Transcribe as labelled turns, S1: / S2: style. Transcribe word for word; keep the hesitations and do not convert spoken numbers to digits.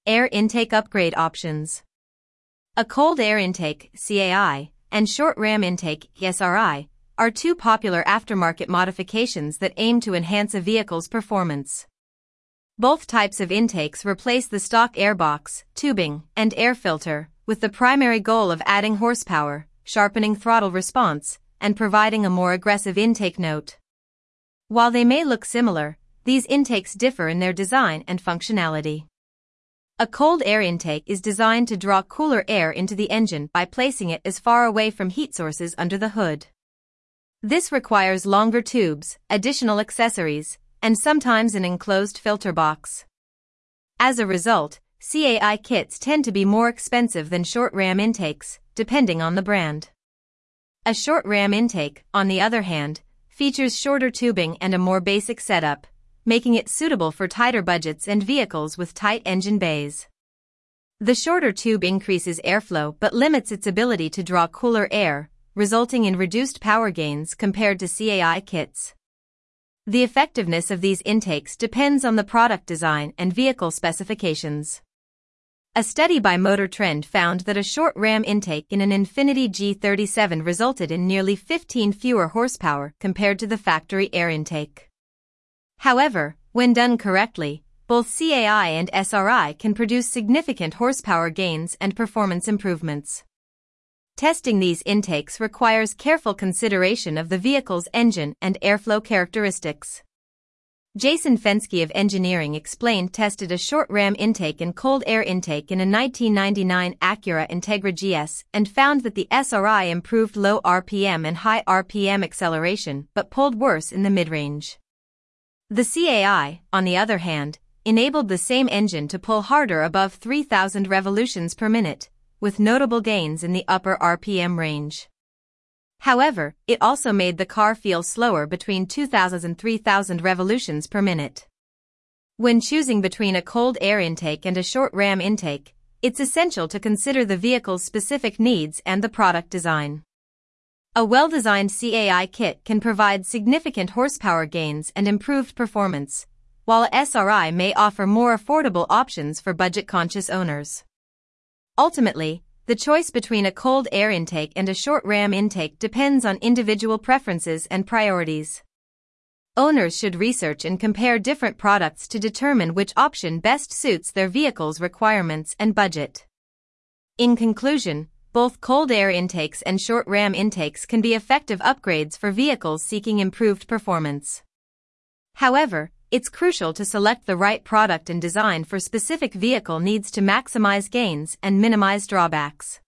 S1: Air intake upgrade options. A cold air intake (C A I) and short ram intake (S R I) are two popular aftermarket modifications that aim to enhance a vehicle's performance. Both types of intakes replace the stock airbox, tubing, and air filter, with the primary goal of adding horsepower, sharpening throttle response, and providing a more aggressive intake note. While they may look similar, these intakes differ in their design and functionality. A cold air intake is designed to draw cooler air into the engine by placing it as far away from heat sources under the hood. This requires longer tubes, additional accessories, and sometimes an enclosed filter box. As a result, C A I kits tend to be more expensive than short ram intakes, depending on the brand. A short ram intake, on the other hand, features shorter tubing and a more basic setup, making it suitable for tighter budgets and vehicles with tight engine bays. The shorter tube increases airflow but limits its ability to draw cooler air, resulting in reduced power gains compared to C A I kits. The effectiveness of these intakes depends on the product design and vehicle specifications. A study by Motor Trend found that a short ram intake in an Infiniti G thirty-seven resulted in nearly fifteen fewer horsepower compared to the factory air intake. However, when done correctly, both C A I and S R I can produce significant horsepower gains and performance improvements. Testing these intakes requires careful consideration of the vehicle's engine and airflow characteristics. Jason Fenske of Engineering Explained tested a short ram intake and cold air intake in a nineteen ninety-nine Acura Integra G S and found that the S R I improved low R P M and high R P M acceleration but pulled worse in the mid-range. The C A I, on the other hand, enabled the same engine to pull harder above three thousand revolutions per minute, with notable gains in the upper R P M range. However, it also made the car feel slower between two thousand and three thousand revolutions per minute. When choosing between a cold air intake and a short ram intake, it's essential to consider the vehicle's specific needs and the product design. A well-designed C A I kit can provide significant horsepower gains and improved performance, while a S R I may offer more affordable options for budget-conscious owners. Ultimately, the choice between a cold air intake and a short ram intake depends on individual preferences and priorities. Owners should research and compare different products to determine which option best suits their vehicle's requirements and budget. In conclusion, both cold air intakes and short ram intakes can be effective upgrades for vehicles seeking improved performance. However, it's crucial to select the right product and design for specific vehicle needs to maximize gains and minimize drawbacks.